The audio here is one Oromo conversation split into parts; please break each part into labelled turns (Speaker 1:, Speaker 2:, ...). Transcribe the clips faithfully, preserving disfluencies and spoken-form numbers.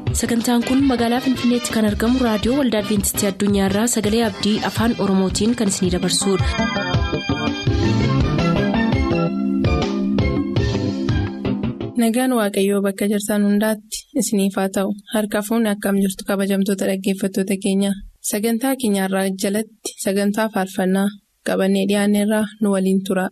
Speaker 1: Sagantaan kun magaalaa Finfinneetti kan argamu raadiyoo Waldaa Adwiintistii Addunyaarraa Sagalee Abdii Afaan Oromootiin kan isinidabarsudha.
Speaker 2: Nagaan Waaqayyoo bakka jirtan hundaatti isiniif haa ta'u. Harka fuunni akkam jirtu kabajamtoota dhaggeeffattoota keenya. Sagantaa keenyarraa jalatti sagantaa faarfannaa qabannee dhiyaanneerraa nu waliin tura.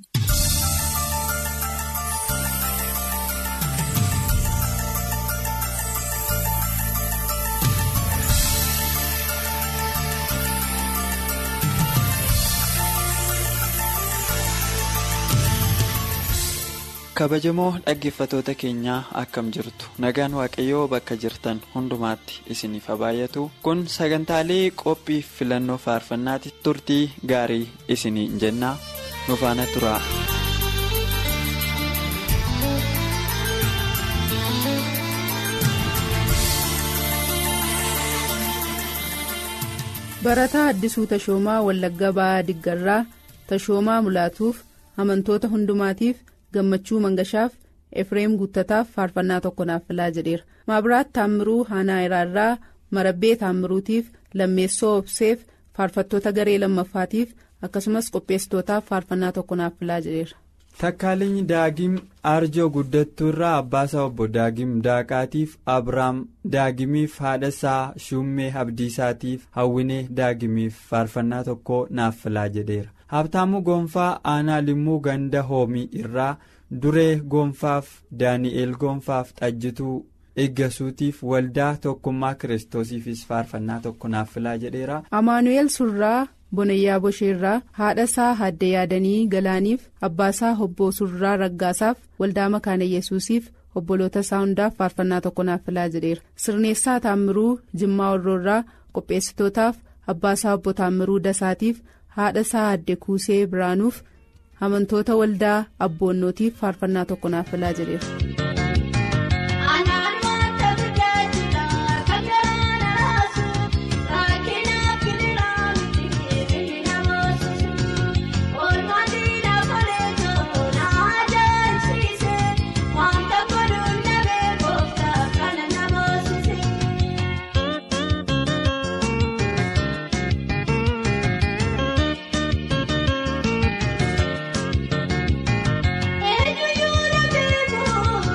Speaker 3: Kabajamoo dhaggeeffattoota keenyaa akkam jirtu nagaan waaqayyoo bakka jirtan hundumaatti isiniif haa baay'atu. Kun sagantaalee qophii filannoo faarfannaatti turtii gaarii isiniin jenna nu faana tura.
Speaker 4: Barataa Addisuu Tashoomaa Wallagga Ba'aa Diggarraa Tashoomaa Mulaatuuf amantoota hundumaatiif gammachuu mangashaaf Efreem Guuttataaf faarfannaa tokko naaf filaa jedheera. Maabiraat Taammiruu Haanaa Iraarraa Marabbee Taammiruutiif Lammeessoo Obseef faarfattoota garee lammaffaatiif akkasumas qopheessitootaaf faarfannaa tokko naaf filaa jedheera.
Speaker 5: Takkaalinyi Daagim Arjoo Guddattuurraa Abbaasaa Obbo Daagim Daaqaatiif Abiraam Daagimiif haadhasaa Shummee Abdiisaatiif Hawwinee Daagimiif faarfannaa tokko naaf filaa jedheera. Habtaamuu Gonfaa Aanaa Limmuu Ganda Hoomii irraa Duree Gonfaaf Daani'eel Gonfaaf Xajjituu Eeggasuutiif Waldaa Tokkummaa Kiristoosiifis faarfannaa tokko naaf filaa jedheera.
Speaker 4: Amaanu'eel Surraa Bonayyaa Bosheerraa haadhasaa Haadde Yaadanii Galaaniif Abbaasaa Obbo Surraa Raggaasaaf Waldaa Makaana Yesuusiif obboloota isaa hundaaf faarfannaa tokko naaf filaa jedheera. Sirneessaa Taammiruu Jimmaa Orroorraa qopheessitootaaf Abbaasaa Obbo Taammiruu Dasaatiif haadhasaa Haadde Kuusee Biraanuuf amantoota waldaa abboonnootiif faarfannaa tokko naaf filaa jedheera.
Speaker 6: Eenyu yoo na beeku.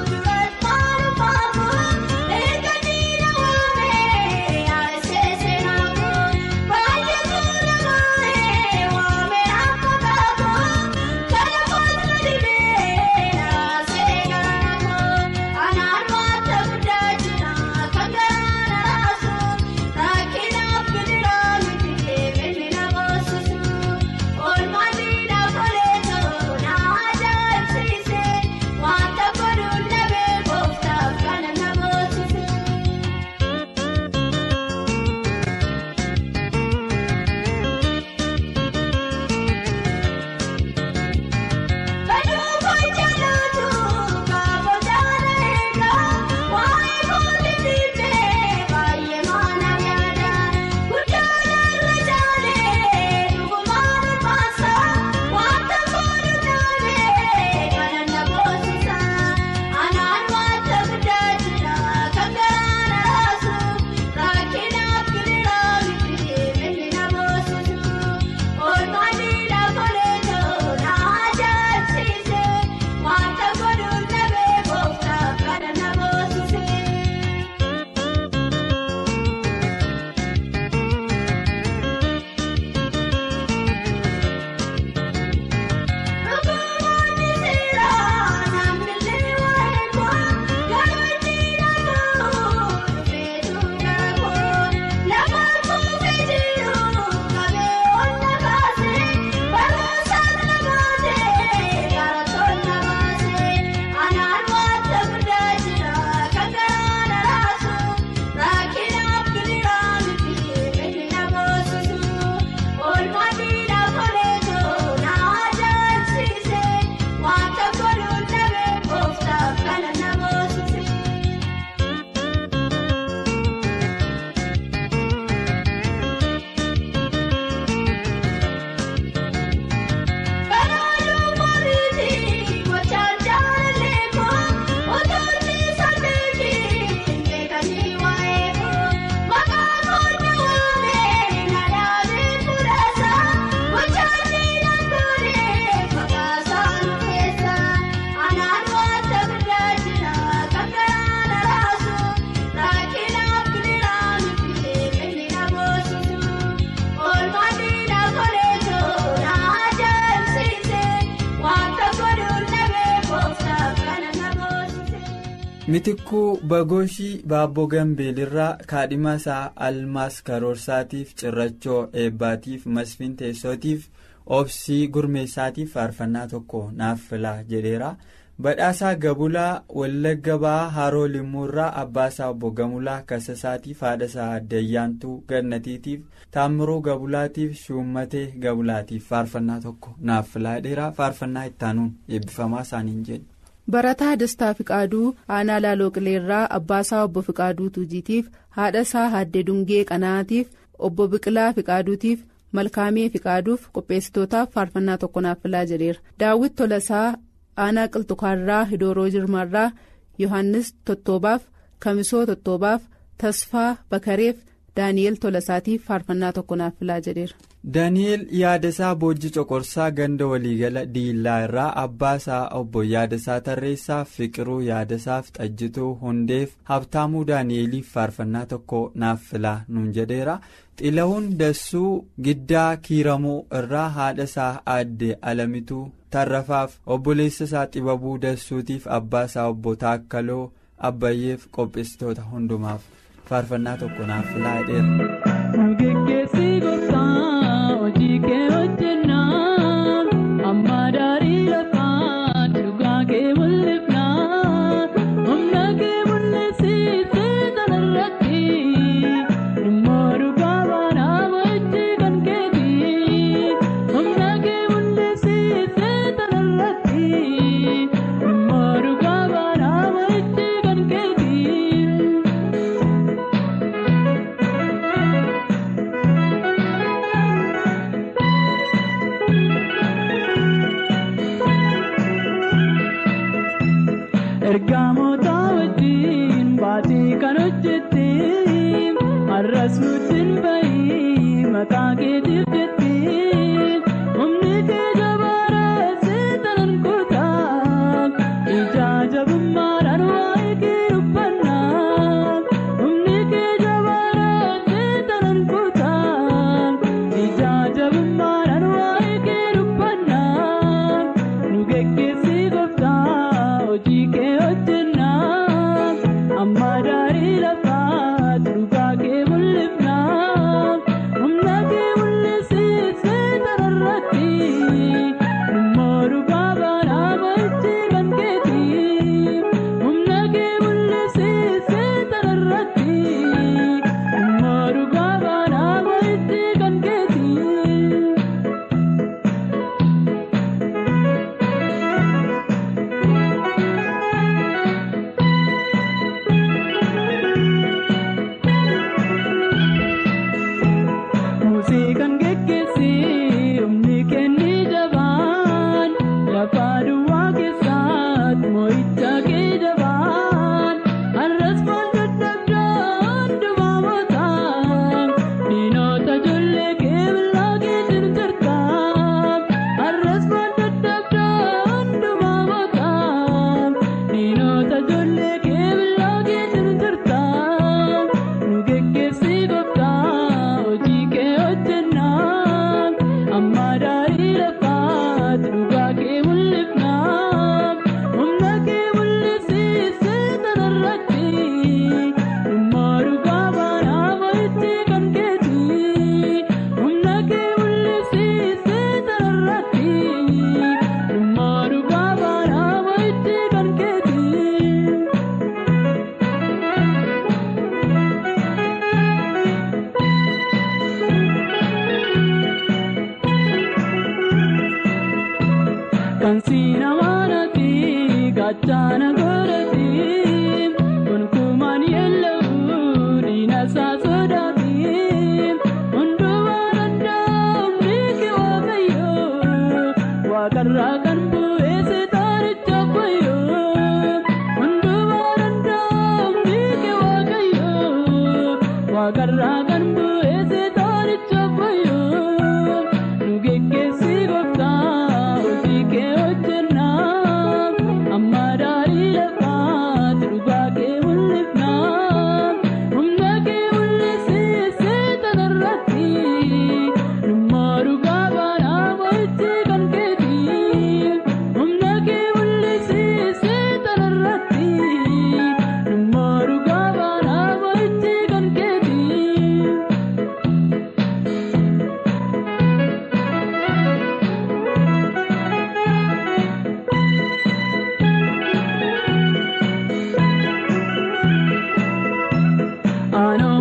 Speaker 5: Mitikkuu Bagooshii Baabboo Gambeelirraa kaadhima isaa Almaas Karoorsaatiif Cirrachoo Eebbaatiif Masfiin Teessootiif Obsii Gurmeessaatiif faarfannaa tokko naaf filaa jedheera. Badhaasaa Gabulaa Wallagga Ba'aa Haroo Limmuurraa Abbaasaa Obbo Gamulaa Kasasaatiif haadhasaa Addayyaantuu Gannatiitiif Taamiruu Gabulaatiif Shummatee Gabulaatiif faarfannaa tokko naaf filaa jedheera. Faarfannaa ittaanuun eebbifamaa isaaniin jedhu.
Speaker 4: Barataa Dastaa Fiqaaduu Aanaa Laaloo Qileerraa Abbaasaa Obbo Fiqaaduu Tuujiitiif haadhasaa Haadde Dungee Qanaatiif Obbo Biqilaa Fiqaaduutiif Malkaamee Fiqaaduuf qopheessitootaaf faarfannaa tokko naaf filaa jedheera. Daawwit Tolasaa Aanaa Qilxukaarraa Hidooroo Jirmaarraa Yohaannis Tottoobaaf Kamisoo Tottoobaaf Tasfaa Bakareef Daani'eel Tolasaatiif faarfannaa tokko naaf filaa jedheera.
Speaker 5: Daani'eel Yaadasaa Boojji Coqorsaa Ganda Waliigala Diillaa irraa Abbaasaa Obbo Yaadasaa Tarreessaa Fiqiruu Yaadasaaf Xajjituu Hundeef Habtaamuu Daani'eeliif faarfannaa tokko naaf filaa nuun jedheera. Xila'uun Dassuu Giddaa Kiiramuu irraa haadhasaa Aadde Alamituu Tarrafaaf obboleessasaa Xibabuu Dassuutiif Abbaasaa Obbo Taakkaloo Abbayyeef qopheessitoota hundumaaf faarfannaa tokko naaf filaa jedheera.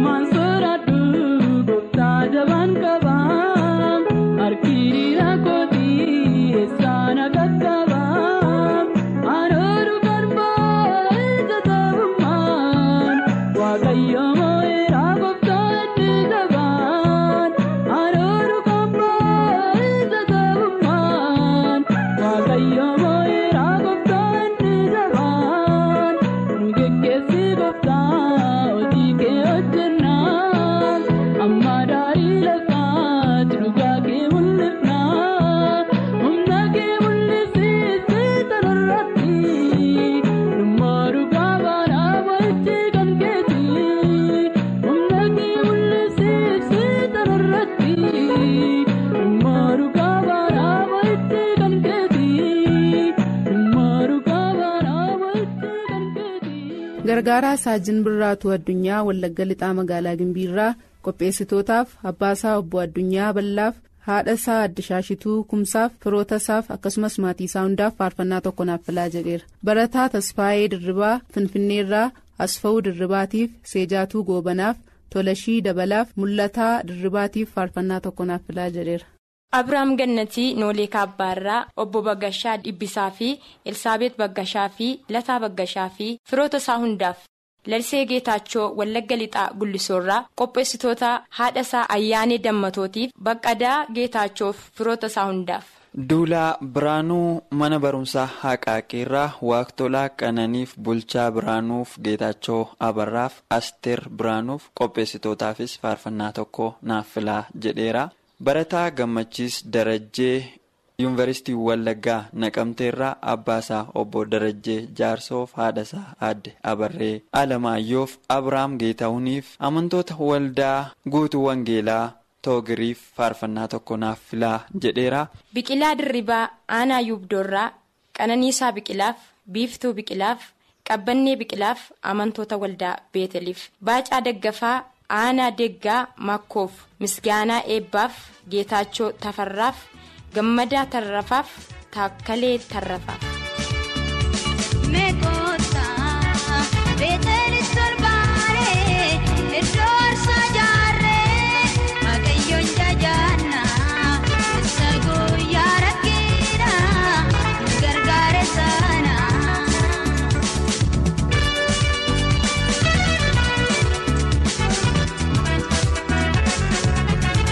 Speaker 4: gargaaraa saajin birraatu addunyaa wallagga lixaa magaalaa gimbiirraa qopheessitootaaf abbaasaa obbo addunyaa ballaaf haadha isaa addishaashituu kumsaaf firoota isaaf akkasumas maatii isaa hundaaf faarfannaa tokko naaf filaa jedheera. barataa tasfaayee dirribaa finfinneerraa asfa'uu dirribaatiif seejaatuu goobanaaf tolashii dabalaaf mul'ataa dirribaatiif faarfannaa tokko naaf filaa jedheera.
Speaker 6: Abiraam Gannatii Noolee Kaabbaarraa obbo Baggashaa Dhibbisaa fi Elsaabeet Baggashaa fi Lataa Baggashaa fi firoota isaa hundaaf Lalisee Geetaachoo Wallagga Lixaa Gullisoorraa qopheessitoota haadha isaa Ayyaanee Dammatootiif Baqqadaa Geetaachoof firoota isaa hundaaf.
Speaker 3: Duulaa Biraanuu mana barumsaa Haqaaqeerraa Waaqtolaa Qananiif Bulchaa Biraanuuf Geetaachoo Abarraaf Asteer Biraanuuf qopheessitootaafis faarfannaa tokko naaf filaa jedheera. Barataa Gammachiis Darajjee Yuunivarsiitii Wallaggaa Naqamteerraa Abbaasaa obbo Darajjee Jaarsoof haadhasaa Aadde Abarree Alamaayyoof Abiraam Geetahuuniif amantoota waldaa guutuu Wangeelaa Toogiriif faarfannaa tokko naaf filaa jedheera.
Speaker 6: Biqilaa Dirribaa Aanaa Yuubdoorraa Qananiisaa Biqilaaf Biiftuu Biqilaaf Qabbannee Biqilaaf amantoota waldaa Beeteliif Baacaa Daggafaa Aanaa Deggaa Makkoof Misgaanaa Eebbaaf Geetaachoo Tafarraaf Gammadaa Tarrafaaf Taakkalee Tarrafaaf.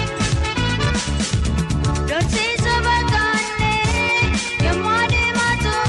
Speaker 7: Don't say so bad, yo, mother, mother.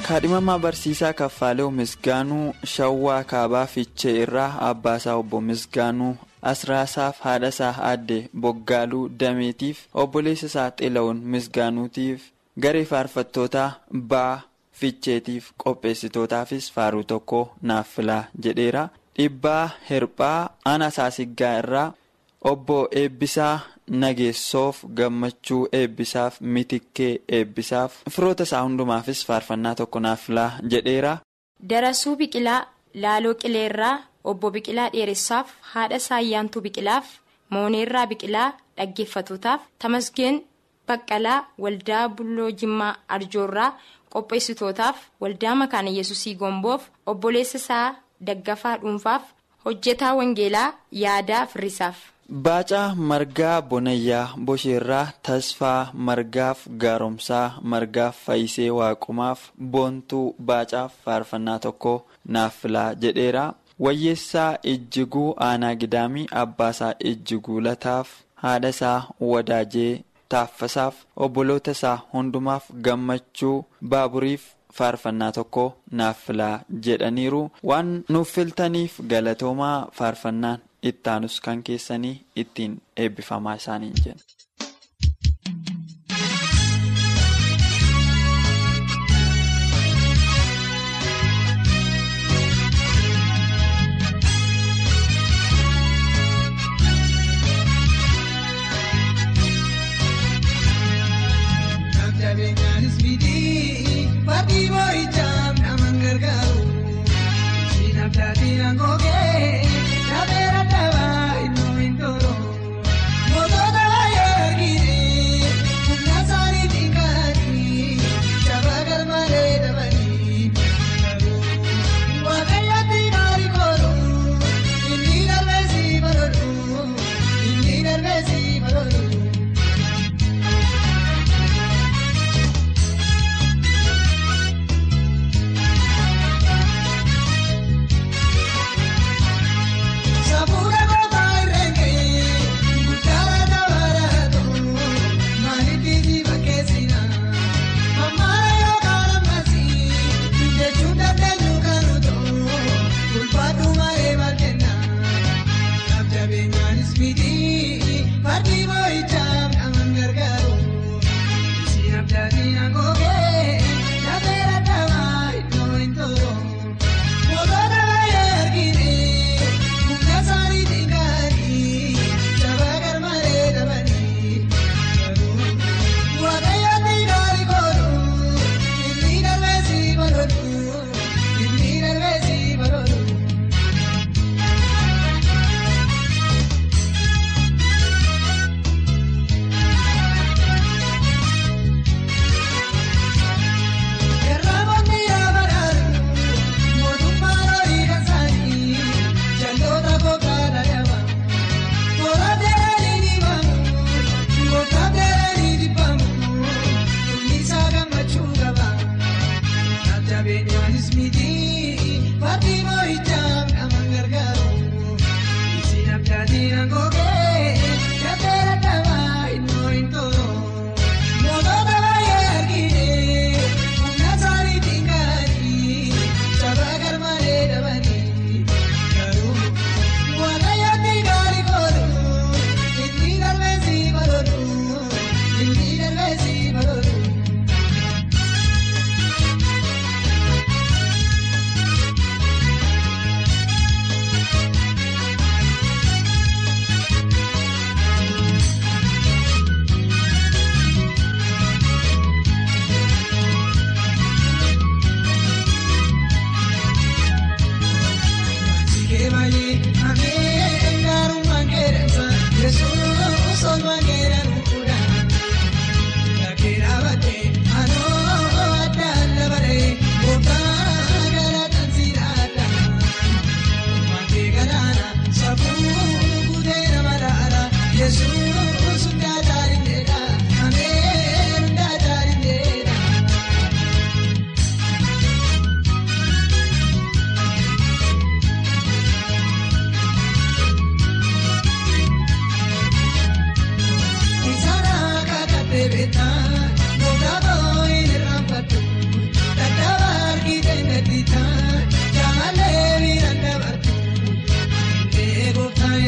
Speaker 3: kaadhimamaa barsiisaa Kaffaalee Misgaanuu Shawwaa Kaabaa Fiichee irraa abbaasaa obbo Misgaanuu Asraasaaf haadhasaa aadde Boggaaluu Dameetiif obboleessasaa Xilawun Misgaanuutiif garee faarfattootaa baa Fiicheetiif qopheessitootaafis faaruu tokko naaf filaa jedheera. Dhibbaa Hirphaa Anasaasiggaa irraa obbo Eebbisaa Nageessoof Gammachuu Eebbisaaf Mitikkee Eebbisaaf firoota isaa hundumaafis faarfannaa tokko naaf filaa jedheera.
Speaker 6: Darasuu Biqilaa Laaloo Qileerraa obbo Biqilaa Dheeressaaf haadha Saayyaantuu Biqilaaf Mooneerraa Biqilaa dhaggeeffatootaaf Tamasgeen Baqqalaa Waldaa Bulloo Jimmaa Arjoorraa qopheessitootaaf Waldaa Makaana Yesuusii Gomboof obboleessa isaa Daggafaa Dhuunfaaf hojjetaa Wangeelaa Yaadaa Firrisaaf.
Speaker 3: Baacaa Margaa Bonayyaa Bosheerraa Tasfaa Margaaf Gaaromsaa Margaaf Faayisee Waaqumaaf Boontuu Baacaaf faarfannaa tokko naaf filaa jedheera. Wayyeessaa Ijjiguu Aanaa Gidaamii abbaasaa Ijjiguu Lataaf haadhasaa Wadaajee Taaffasaaf obboloota isaa hundumaaf Gammachuu Baaburiif faarfannaa tokko naaf filaa jedhaniiru. Waan nuuf filtaniif galatoomaa. Faarfannaan ittaanus kan keessanii ittiin eebbifamaa isaaniin jenna.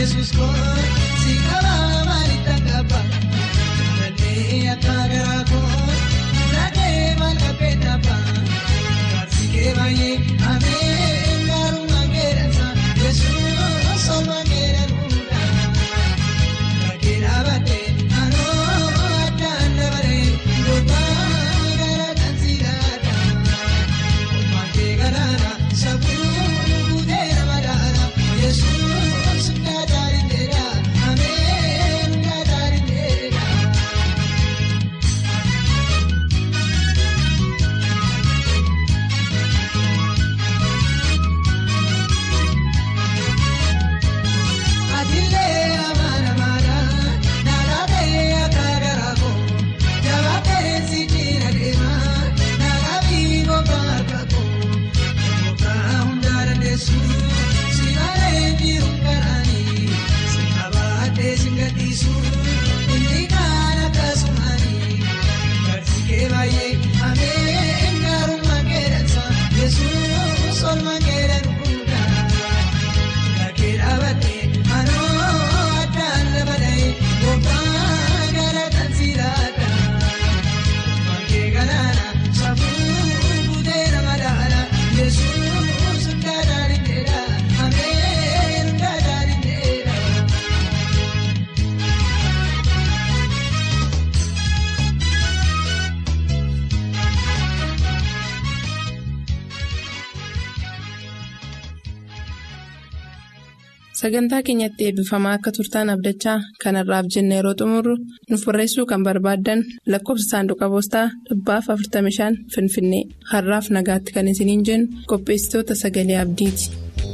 Speaker 7: Yesuus koo si qaba maalitti qaba dandee akka garaa koo laatee maal qabee dhaba gaarsi kee baay'ee ameen gaarummaa keeransa Yesuus olmaa keeranudha gaargee dhaabatee anoo addaan dabalee gobbaa gara tansiidhaadha olmaa kee galaana sabuu guutee nama dhaala Yesuus.
Speaker 2: Sagantaa keenyatti eebbifamaa akka turtaan abdachaa kanarraaf jennee yeroo xumurru nuuf barreessuu kan barbaaddan lakkoofsa saanduqa poostaa dhibbaaf afurtamii shan Finfinnee har'aaf nagaatti kan isiniin jennu qopheessitoota sagalee abdiiti.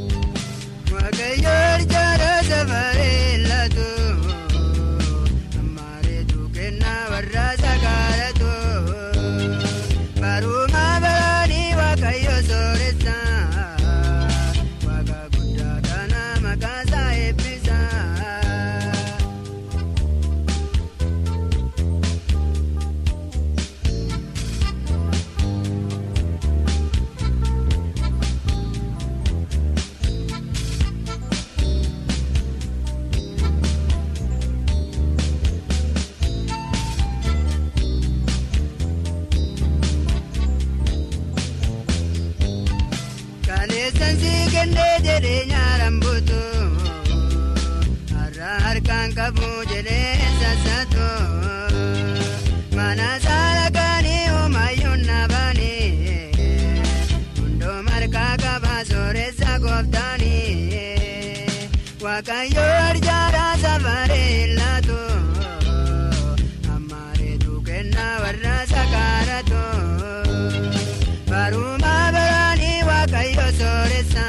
Speaker 8: Harkaan qabu jedhee sassaatu mana saalaakaanii uumayyuun nabaanii hundoo markaa qaba sooressa gooftaanii waaqayyoo arjaaraa safaree laatu ammareetu kennaa warra sakaaratu barumaa baraanii waaqayyoo sooressa.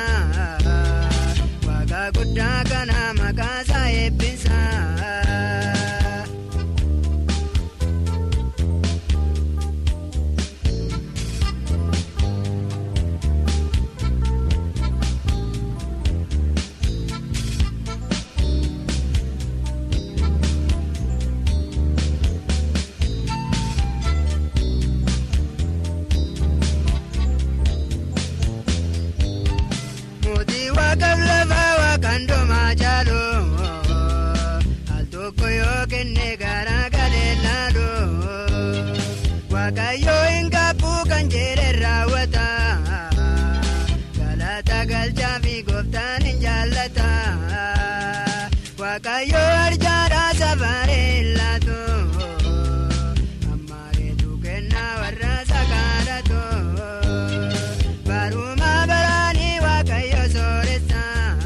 Speaker 8: Guddaa kana maqaasaa eebbisaa. Mootii waaqaaf lafa waaqandomaa jaaloo al tokko yoo kenne garaa galee laaloo waaqayyoo hin qabu kan jedhe raawwata galata galchaa fi gooftaan hin jaallata waaqayyoo arjaaraa safaree laatu ammareetu kennaa warra sakaaratu barumaa baraanii waaqayyoo sooressa.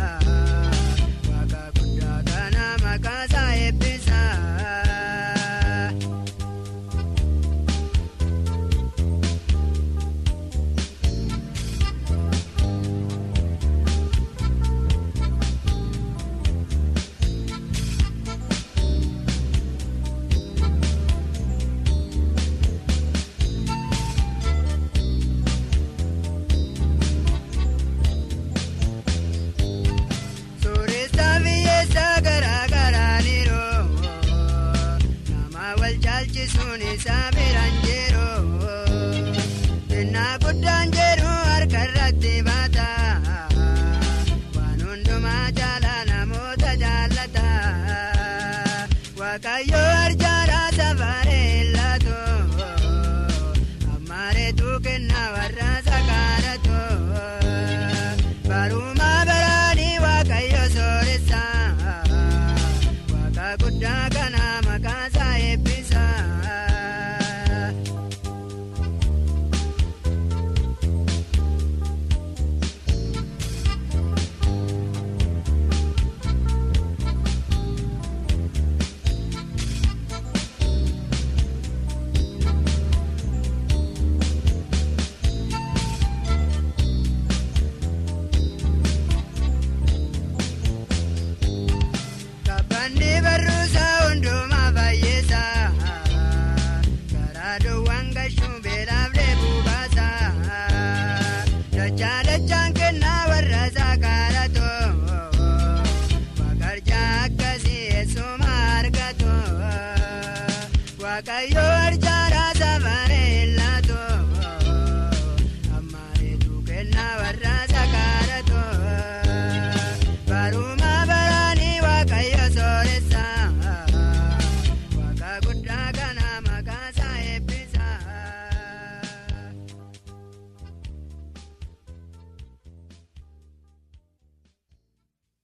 Speaker 8: Saabiraan jiruu innaa guddaan jedhu harka irratti baata waan hundumaa jaalala namoota jaalala. waaqayyo.